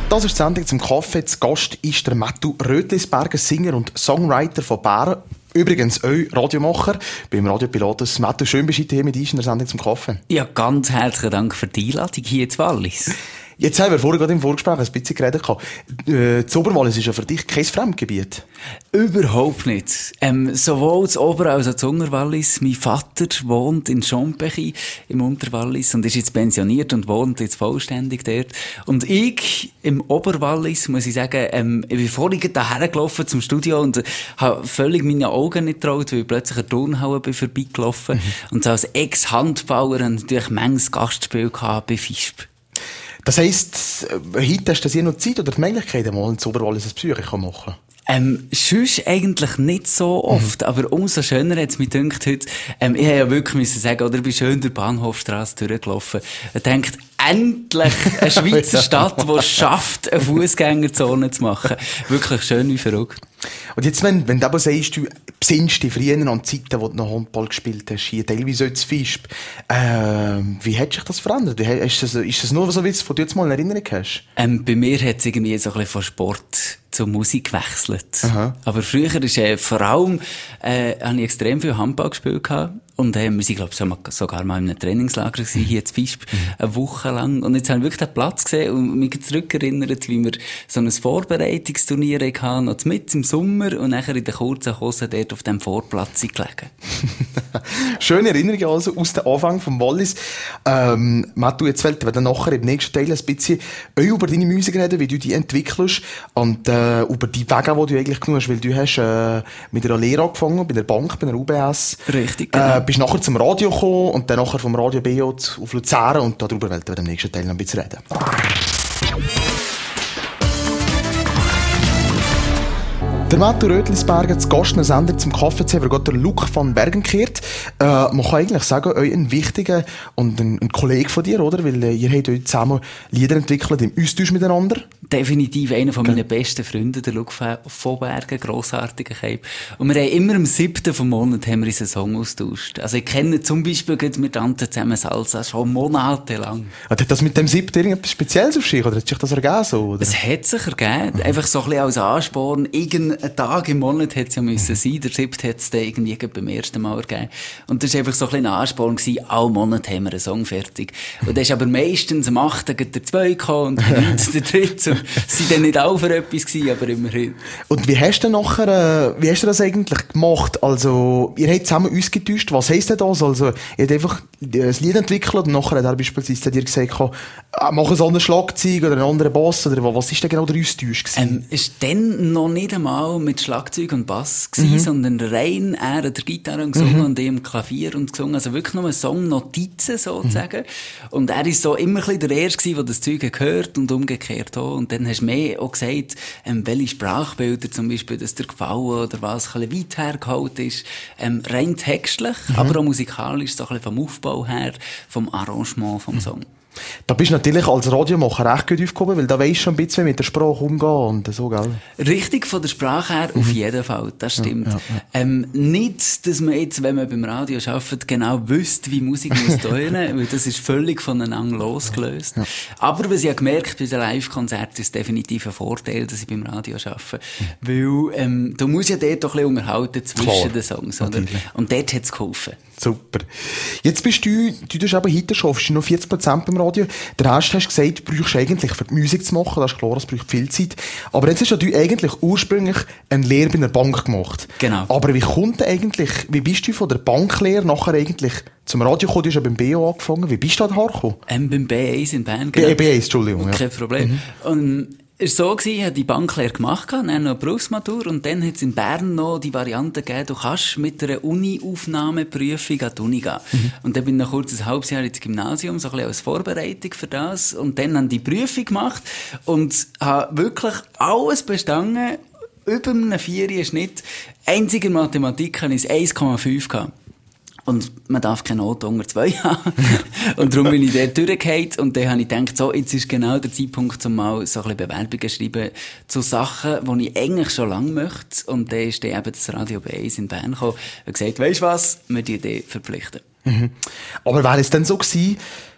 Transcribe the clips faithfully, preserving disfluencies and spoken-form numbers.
Das ist die Sendung zum Kaffee. Zu Gast ist der Mattu Rötlisberger, Singer und Songwriter von Bären. Übrigens auch Radiomacher beim Radio Pilatus. Mattu, schön bist du hier mit uns in der Sendung zum Kaffee. Ja, ganz herzlichen Dank für die Einladung hier in Wallis. Jetzt haben wir vorher gerade im Vorgespräch ein bisschen geredet. Äh, das Oberwallis ist ja für dich kein Fremdgebiet. Überhaupt nicht. Ähm, sowohl das Ober- als auch das Unterwallis. Mein Vater wohnt in Schompechi im Unterwallis und ist jetzt pensioniert und wohnt jetzt vollständig dort. Und ich im Oberwallis, muss ich sagen, ähm, ich bin vorhin daher gelaufen zum Studio und habe völlig meine Augen nicht getraut, weil ich plötzlich eine Turnhalle bin vorbeigelaufen. Mhm. Und so als Ex-Handballer natürlich manches Gastspiel gehabt bei Fisp. Das heisst, heute hast du hier noch Zeit oder die Möglichkeit, mal ins Oberwallis ein Besuch machen? Ähm, sonst eigentlich nicht so oft, mhm. aber umso schöner hat es mich gedacht heute. Ähm, ich hätte ja wirklich müssen sagen, oder ich bin schön durch die Bahnhofstrasse durchgelaufen. Ich denke, endlich eine Schweizer ja. Stadt, die es schafft, eine Fußgängerzone zu machen. Wirklich schön wie verrückt. Und jetzt, wenn, wenn du aber sagst, du besinnst dich früher an Zeiten, wo du noch Handball gespielt hast, hier teilweise auch zu Fisp, äh, wie hat sich das verändert? Ist das, ist das nur so, wie du jetzt mal in Erinnerung hast? Ähm, bei mir hat es irgendwie so ein bisschen von Sport zur Musik gewechselt. Aha. Aber früher ist äh, vor allem, äh, habe ich extrem viel Handball gespielt gehabt. Und äh, wir sind, glaube ich, sogar mal in einem Trainingslager gewesen, hier in Fisp, mhm. eine Woche lang. Und jetzt habe ich wirklich den Platz gesehen und mich zurückerinnert, wie wir so ein Vorbereitungsturnier hatten, noch mit im Sommer und nachher in den kurzen Hosen dort auf dem Vorplatz gelegen. Schöne Erinnerungen also aus dem Anfang vom Wallis. Ähm, Mattu, jetzt werden wir nachher im nächsten Teil ein bisschen über deine Musik reden, wie du die entwickelst und äh, über die Wege, die du eigentlich genug hast, weil du hast äh, mit einer Lehre angefangen, bei der Bank, bei der U B S. Richtig, genau. Äh, bist nachher zum Radio gekommen und dann nachher vom Radio B J auf Luzern und darüber werden wir im nächsten Teil noch ein bisschen reden. Der Mattu Rötlisberger, zu Gast in der Sendung zum Kaffee, haben wir gerade den Luc van Bergen gehört. Äh, man kann eigentlich sagen, euch ein wichtiger und ein, ein Kollege von dir, oder? Weil äh, ihr habt euch zusammen Lieder entwickelt im Austausch miteinander. Definitiv einer von meinen okay. besten Freunden, der Luc van Bergen, grossartiger Cape. Und wir haben immer am siebten vom Monat haben wir unseren Song austauscht. Also ich kenne zum Beispiel, wir tanzen zusammen Salsa schon monatelang. Hat das mit dem siebten irgendetwas Spezielles auf sich, oder hat sich das ergeben so? Oder? Es hat sich ergeben. Mhm. Einfach so ein bisschen als Ansporn. Irgendein Tag im Monat hat es ja müssen sein. Der siebte hat es dann irgendwie beim ersten Mal ergeben. Und das war einfach so ein bisschen ein Ansporn gewesen. Alle Monate haben wir einen Song fertig. Und dann ist aber meistens am achten der zwei gekommen und am neunten der dritte. Sie waren dann nicht auch für etwas gewesen, aber immerhin. Und wie hast du denn nachher, äh, wie hast du das eigentlich gemacht? Also, ihr habt zusammen uns getäuscht. Was heisst denn das? Also, ihr habt einfach ein Lied entwickelt und nachher hat er beispielsweise dir gesagt, äh, mach so einen Schlagzeug oder einen anderen Bass oder was ist denn genau der Austausch gewesen? Ähm, ist dann noch nicht einmal mit Schlagzeug und Bass gewesen, mhm. sondern rein er hat der Gitarre gesungen mhm. und ich am Klavier und gesungen. Also wirklich nur Songnotizen sozusagen. Mhm. Und er ist so immer ein bisschen der Erste, der das Zeug gehört und umgekehrt auch. Und dann hast du mir auch gesagt, ähm, welche Sprachbilder zum Beispiel, dass dir gefallen oder was ein bisschen weit hergeholt ist. Ähm, rein textlich, mhm. aber auch musikalisch, so ein bisschen vom Aufbau her, vom Arrangement vom Song. Da bist du natürlich als Radiomacher recht gut aufgehoben, weil da weisst du schon ein bisschen mit der Sprache umgehen und so, gell? Richtig, von der Sprache her mhm. auf jeden Fall, das stimmt. Ja, ja, ja. Ähm, nicht, dass man jetzt, wenn man beim Radio arbeitet, genau wüsste, wie Musik muss tönen, weil das ist völlig voneinander losgelöst. Ja, ja. Aber was ich gemerkt bei den Live-Konzerten ist definitiv ein Vorteil, dass ich beim Radio arbeite, mhm. weil ähm, du musst ja dort doch ein bisschen unterhalten zwischen Klar, den Songs, oder? Und dort hat es geholfen. Super. Jetzt bist du, du tust aber heute schaffst du noch vierzig Prozent beim Radio. Der Rest hast du gesagt, du brauchst eigentlich für die Musik zu machen. Das ist klar, das braucht viel Zeit. Aber jetzt hast du eigentlich ursprünglich eine Lehre bei einer Bank gemacht. Genau. Aber wie kommt eigentlich, wie bist du von der Banklehre nachher eigentlich zum Radio gekommen? Du hast ja beim B O angefangen. Wie bist du da hergekommen? Ähm, beim B eins in Bern. Genau. B eins, Entschuldigung. Ja. Kein Problem. Mhm. Und es war so, ich habe die Banklehre gemacht, dann noch eine Berufsmatur und dann hat es in Bern noch die Variante gegeben, du kannst mit einer Uni-Aufnahmeprüfung an die Uni gehen. Mhm. Und dann bin ich noch kurz ein halbes Jahr ins Gymnasium, so ein bisschen als Vorbereitung für das und dann habe ich die Prüfung gemacht und habe wirklich alles bestanden, über einen vierten Schnitt. Einziger Mathematik hatte ich eins Komma fünf gehabt. Und man darf keine Note unter zwei haben. Und darum bin ich dort durchgefallen. Und dann habe ich gedacht, so, jetzt ist genau der Zeitpunkt, um mal so ein bisschen Bewerbungen zu schreiben zu Sachen, die ich eigentlich schon lange möchte. Und dann ist dann eben das Radio B eins in Bern gekommen und gesagt, weisst du was, wir die Idee verpflichten. Mhm. Aber wäre es dann so gewesen,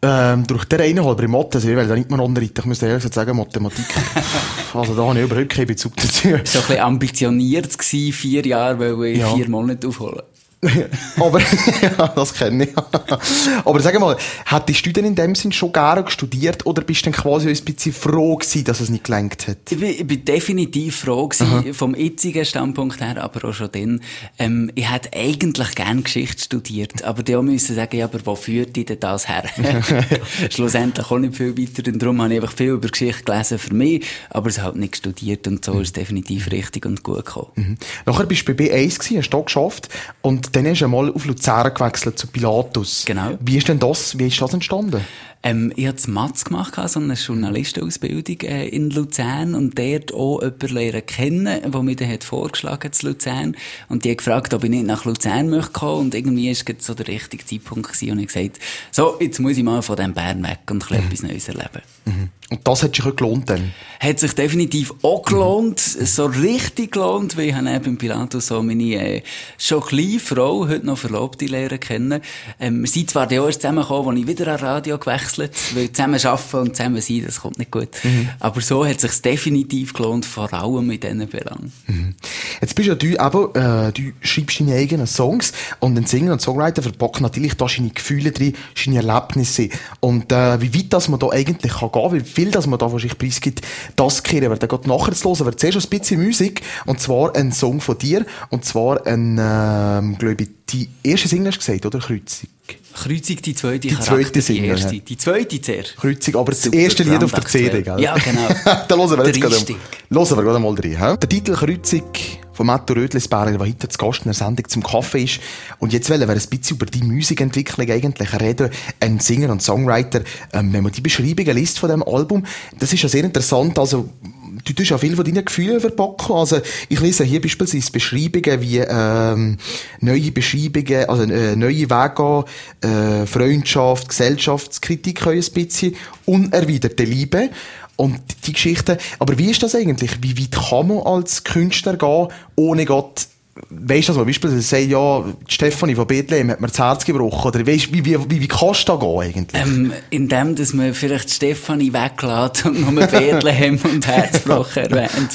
Ähm, durch den einen halber im Mathe, also ich will da nicht mehr unterrichten, ich müsste ehrlich gesagt sagen, Mathematik. Also da habe ich überhaupt keinen Bezug dazu. So ein bisschen ambitioniert gewesen, vier Jahre, weil ich ja. vier Monate aufholen. Aber, ja, das kenne ich. Aber sag mal, hättest du denn in dem Sinn schon gerne studiert oder bist du dann quasi ein bisschen froh gewesen, dass es nicht gelangt hat? Ich bin, ich bin definitiv froh gewesen, Aha. vom jetzigen Standpunkt her, aber auch schon dann. Ähm, ich hätte eigentlich gerne Geschichte studiert, aber die auch müssen sagen, ja, aber wo führt dich denn das her? Schlussendlich auch nicht viel weiter, und darum habe ich einfach viel über Geschichte gelesen für mich, aber es halt nicht studiert, und so mhm. ist es definitiv richtig und gut gekommen. Mhm. Nachher bist du bei B eins gewesen, hast du da geschafft, und dann hast du einmal auf Luzern gewechselt zu Pilatus. Genau. Wie ist denn das, wie ist das entstanden? Ähm, ich hatte Matz gemacht, so eine Journalistenausbildung äh, in Luzern, und dort auch jemanden lernen kennen, der mir dann hat vorgeschlagen zu Luzern. Und die hat gefragt, ob ich nicht nach Luzern möchte kommen, und irgendwie war es so der richtige Zeitpunkt gewesen, und ich gesagt, so, jetzt muss ich mal von diesem Bern weg und ein bisschen mhm. etwas Neues erleben. Mhm. Und das hat sich auch gelohnt dann? Hat sich definitiv auch gelohnt, mhm. so richtig gelohnt, weil ich habe beim Pilatus so meine äh, schon kleine Frau, heute noch Verlobte, lernen kennen. Ähm, wir sind zwar die erst zusammengekommen, als ich wieder an Radio gewechselt, weil zusammen arbeiten und zusammen sein, das kommt nicht gut. Mhm. Aber so hat es sich definitiv gelohnt, vor allem mit diesen Belangen. Mhm. Jetzt bist ja du eben, äh, du schreibst deine eigenen Songs, und ein Singer und Songwriter verpackt natürlich da seine Gefühle drin, seine Erlebnisse. Und äh, wie weit das man da eigentlich kann gehen, wie viel das man da wahrscheinlich preisgibt, das kehren wir dann gerade nachher zu hören. Aber zuerst ein bisschen Musik, und zwar ein Song von dir, und zwar ein, ähm, glaube ich, die erste Single hast du gesagt, oder? Kreuzung. Kreuzung, die zweite, die zweite Single, die erste. Ja. Die zweite zuerst. Kreuzung, aber Super, das erste Lied auf der C D, gell? Ja, genau. Da hören wir jetzt gerade, hören wir gerade mal rein. He? Der Titel Kreuzung von Matto Rödlisberger, der heute zu Gast in der Sendung zum Kaffee ist. Und jetzt wollen wir ein bisschen über die Musikentwicklung eigentlich reden. Ein Singer und Songwriter, ähm, wenn man die Beschreibungen liest von diesem Album, das ist ja sehr interessant. Also, du tust ja viel von deinen Gefühlen verpacken. Also, ich lese hier beispielsweise Beschreibungen wie, ähm, neue Beschreibungen, also, äh, neue Wege, äh, Freundschaft, Gesellschaftskritik, ein bisschen, unerwiderte Liebe. Und die Geschichte, aber wie ist das eigentlich? Wie weit kann man als Künstler gehen, ohne Gott, weisst du, also beispielsweise sagen, ja, Stefanie von Bethlehem hat mir das Herz gebrochen, oder weisst, wie, wie, wie, wie kannst du da gehen eigentlich? Ähm, indem, dass man vielleicht Stefanie weglässt und nur Bethlehem und Herzbrochen erwähnt.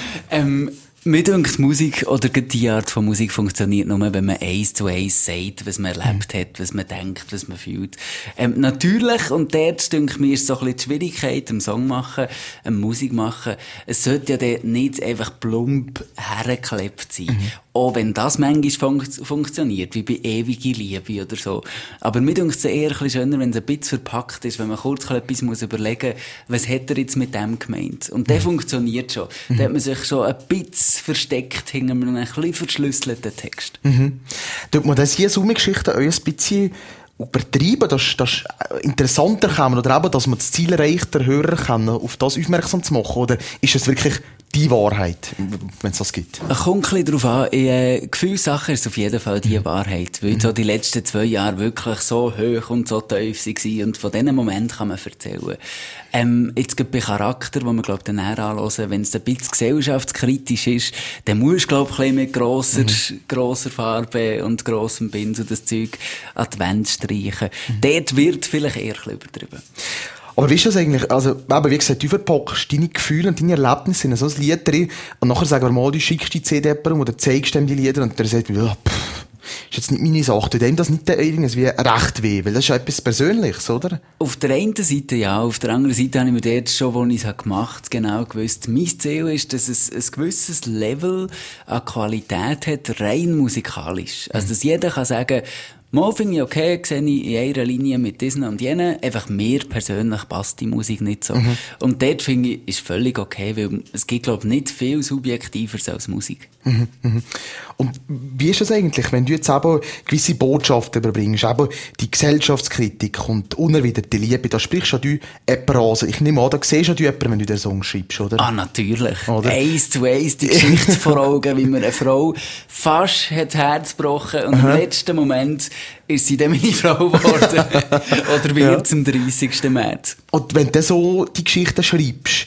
ähm, Mir denkt, Musik oder die Art von Musik funktioniert nur, wenn man eins zu eins sagt, was man erlebt mhm. hat, was man denkt, was man fühlt. Ähm, natürlich, und dort, denke mir, ist so ein bisschen die Schwierigkeit am Song machen, am Musik machen. Es sollte ja dort nicht einfach plump hergeklebt sein. Mhm. Auch wenn das manchmal fun- funktioniert, wie bei ewige Liebe oder so. Aber mir denkt es eher ein bisschen schöner, wenn es ein bisschen verpackt ist, wenn man kurz etwas muss überlegen muss, was hat er jetzt mit dem gemeint? Und der mhm. funktioniert schon. Mhm. Da hat man sich schon ein bisschen versteckt hinter einem ein bisschen verschlüsselten Text. Mhm. Tut man das hier Sommergeschichten auch ein bisschen übertreiben, dass das interessanter kommen, oder eben, dass man das Ziel erreicht, der Hörer kann, auf das aufmerksam zu machen? Oder ist es wirklich die Wahrheit, wenn es das gibt? Es kommt ein bisschen darauf an. In äh, Gefühlssachen ist es auf jeden Fall die mhm. Wahrheit. Weil mhm. so die letzten zwei Jahre wirklich so hoch und so tief waren. Und von diesen Momenten kann man erzählen. Ähm, jetzt gibt es bei Charakter, wo man, glaube ich, dann näher anhören, wenn es ein bisschen gesellschaftskritisch ist, dann musst du, glaube ich, ein bisschen mit grosser, mhm. grosser Farbe und grossem Pinsel das Zeug an die Wand streichen. Mhm. Dort wird vielleicht eher ein bisschen übertrieben. Aber wie ist das eigentlich, also, eben, wie gesagt, du verpackst deine Gefühle und deine Erlebnisse in so ein Lied drin, und nachher sagen wir mal, du schickst die C D jemandem oder zeigst ihm die Lieder, und der sagt, ja, pff, ist jetzt nicht meine Sache, tut dem das nicht irgendwie recht weh, weil das ist ja etwas Persönliches, oder? Auf der einen Seite ja, auf der anderen Seite habe ich mir dort schon, als ich es gemacht habe, genau gewusst, mein Ziel ist, dass es ein gewisses Level an Qualität hat, rein musikalisch. Also, dass jeder kann sagen, mal finde ich okay, sehe ich in einer Linie mit diesen und jenen. Einfach mir persönlich passt die Musik nicht so. Mhm. Und dort finde ich, ist völlig okay, weil es gibt, glaube ich, nicht viel Subjektiveres als Musik. Mhm. Mhm. Und wie ist das eigentlich, wenn du jetzt eben gewisse Botschaften überbringst, eben die Gesellschaftskritik und unerwiderte Liebe, da sprichst ja du jemanden an. Also ich nehme an, da siehst ja du jemanden, wenn du den Song schreibst, oder? Ah, natürlich. Oder? Eins zu eins die Geschichte vor Augen, wie mir eine Frau fast hat das Herz gebrochen und Aha. im letzten Moment ist sie dann meine Frau geworden. Oder wird ja. zum dreißigsten März. Und wenn du so die Geschichten schreibst,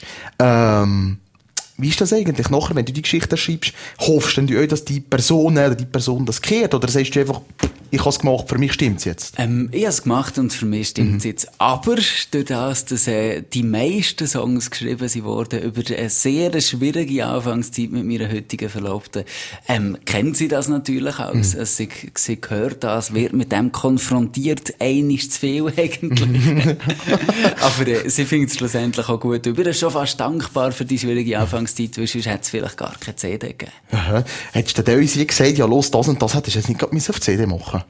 ähm, wie ist das eigentlich nachher, wenn du die Geschichten schreibst, hoffst du, dass die Person oder die Person das kehrt? Oder sagst du einfach, ich habe es gemacht, für mich stimmt's jetzt? Ähm, ich habe es gemacht und für mich stimmt es mhm. jetzt. Aber durch das, dass äh, die meisten Songs geschrieben sie wurden über eine sehr schwierige Anfangszeit mit meiner heutigen Verlobten, ähm, kennt sie das natürlich auch. Mhm. Also, sie, sie hört das, wird mit dem konfrontiert, einiges zu viel eigentlich. Aber äh, sie findet es schlussendlich auch gut. Ich bin schon fast dankbar für die schwierige Anfangszeit, weil sonst hätte es vielleicht gar keine C D gegeben. Aha. Hättest du denn sie gesagt, ja los, das und das hättest du jetzt nicht gerade auf C D machen?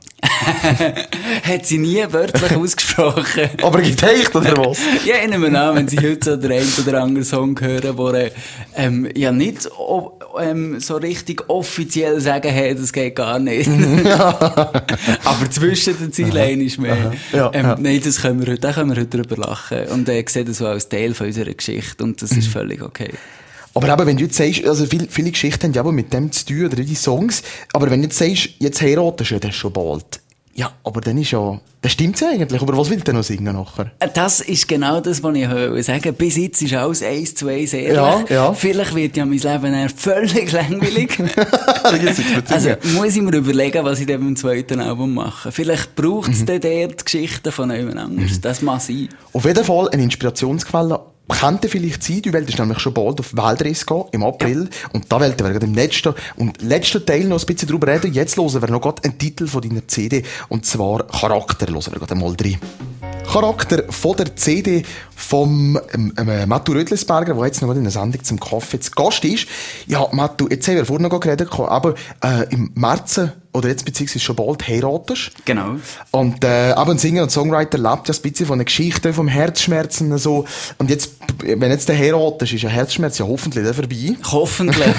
Hat sie nie wörtlich ausgesprochen. Aber geteilt, oder was? Ja, ich nehme an, wenn sie heute so den einen oder anderen Song hören, wo ähm, ja nicht o- ähm, so richtig offiziell sagen, hey, das geht gar nicht. Aber zwischen den Zielen ist mehr. Ja, ähm, ja. Nein, das können wir heute, da können wir heute drüber lachen. Und ich äh, sehe das so als Teil von unserer Geschichte und das ist mhm. völlig okay. Aber eben, wenn du jetzt sagst, also viele, viele Geschichten haben ja aber mit dem zu tun, oder die Songs, aber wenn du jetzt sagst, jetzt heiratest du, das ist schon bald. Ja, aber dann ist ja, das stimmt's ja eigentlich, aber was will der noch singen nachher? Das ist genau das, was ich höre. Sagen, bis jetzt ist alles eins zu eins ehrlich. Ja, ja. Vielleicht wird ja mein Leben eher völlig langweilig. Also, muss ich mir überlegen, was ich dann beim zweiten Album mache. Vielleicht braucht es mhm. dann dort Geschichten von jemand anderes. Mhm. Das mag sein. Auf jeden Fall eine Inspirationsquelle könnte vielleicht sein, du wolltest nämlich schon bald auf Weltreise gehen, im April, ja. Und da wollten wir gerade im letzten, und letzten Teil noch ein bisschen drüber reden. Jetzt hören wir noch gerade einen Titel von deiner C D, und zwar Charakter, hören wir gerade mal rein. Charakter von der C D vom ähm, ähm, Mattu Rödlisberger, der jetzt noch in der Sendung zum Kaffee zu Gast ist. Ja, Mattu, jetzt haben wir vorhin noch geredet, aber äh, im März, oder jetzt beziehungsweise schon bald, heiratest. Genau. Und äh, aber ein Singer und Songwriter lebt ja ein bisschen von einer Geschichte, vom Herzschmerzen so. Und jetzt, wenn jetzt der heiratest, ist ja Herzschmerz ja hoffentlich dann vorbei. Hoffentlich.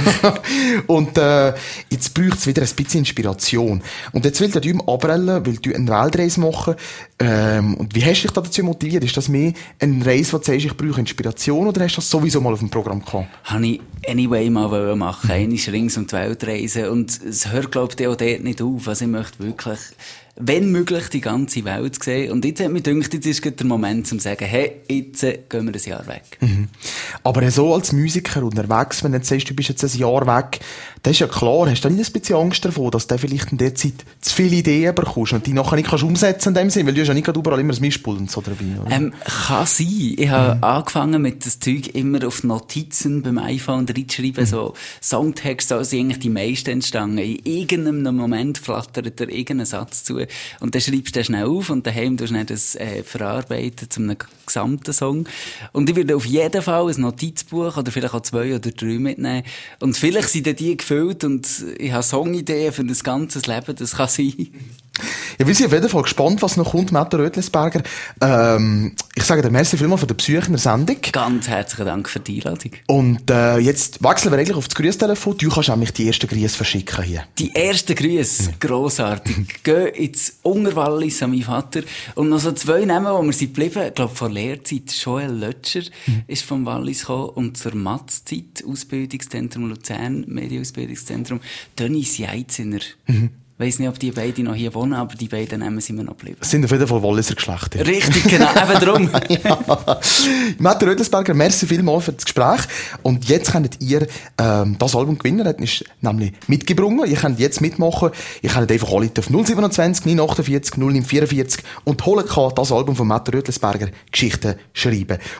Und äh, jetzt braucht es wieder ein bisschen Inspiration. Und jetzt will der Düm abrellen, will du eine Weltreise machen. Ähm, und wie hast du dich dazu motiviert? Ist das mehr eine Reise, wo du sagst, ich brauche Inspiration, oder hast du das sowieso mal auf dem Programm gehabt? Habe ich anyway mal machen. Mhm. Einmal rings um die Welt reisen. Und es hört, glaube ich, auch dort nicht auf. Also ich möchte wirklich, wenn möglich, die ganze Welt sehen. Und jetzt hat mich gedacht, jetzt ist gerade der Moment, um zu sagen, hey, jetzt gehen wir ein Jahr weg. Mhm. Aber so als Musiker unterwegs, wenn du jetzt sagst, du bist jetzt ein Jahr weg, das ist ja klar, hast du nicht ein bisschen Angst davor, dass du vielleicht in der Zeit zu viele Ideen bekommst und die nachher nicht kannst umsetzen in dem Sinn, weil du hast ja nicht gerade überall immer ein Mischpult und so dabei, oder? Ähm, kann sein. Ich habe mhm. angefangen mit das Zeug immer auf Notizen beim iPhone reinzuschreiben, mhm. so Songtexte, da sind eigentlich die meisten entstanden. In irgendeinem Moment flattert dir irgendein Satz zu und dann schreibst du den schnell auf und daheim tust du dann das äh, verarbeiten zu einem gesamten Song. Und ich würde auf jeden Fall ein Notizbuch oder vielleicht auch zwei oder drei mitnehmen. Und vielleicht sind dann die gefüllt und ich habe Songideen für das ganze Leben, das kann sein. Ja, wir sind auf jeden Fall gespannt, was noch kommt, Mattu Rödlisberger. Ähm, ich sage dir merci vielmals für den Besuch in der Sendung. Ganz herzlichen Dank für die Einladung. Und äh, jetzt wechseln wir eigentlich auf das Grüßtelefon. Du kannst nämlich die ersten Grüße verschicken hier. Die ersten Grüße? Mhm. Grossartig. Geh ins Unterwallis an meinen Vater. Und noch so zwei Namen, wo wir sind geblieben. Ich glaube, vor Lehrzeit Joel Lötscher mhm. ist vom Wallis gekommen. Und zur Matz-Zeit, Ausbildungszentrum Luzern, Medienausbildungszentrum, Dennis Jeitzener. Mhm. Ich weiss nicht, ob die beiden noch hier wohnen, aber die beiden Namen sind wir noch geblieben. Das sind auf jeden Fall Walliser Geschlechter. Richtig, genau, eben drum. Ja. Mattu Rödlisberger, merci vielmals für das Gespräch. Und jetzt könnt ihr ähm, das Album gewinnen. Das ist nämlich mitgebracht. Ihr könnt jetzt mitmachen. Ihr könnt einfach alle auf null siebenundzwanzig neun achtundvierzig null neun vierundvierzig und holen kann das Album von Mattu Rödlisberger Geschichten schreiben.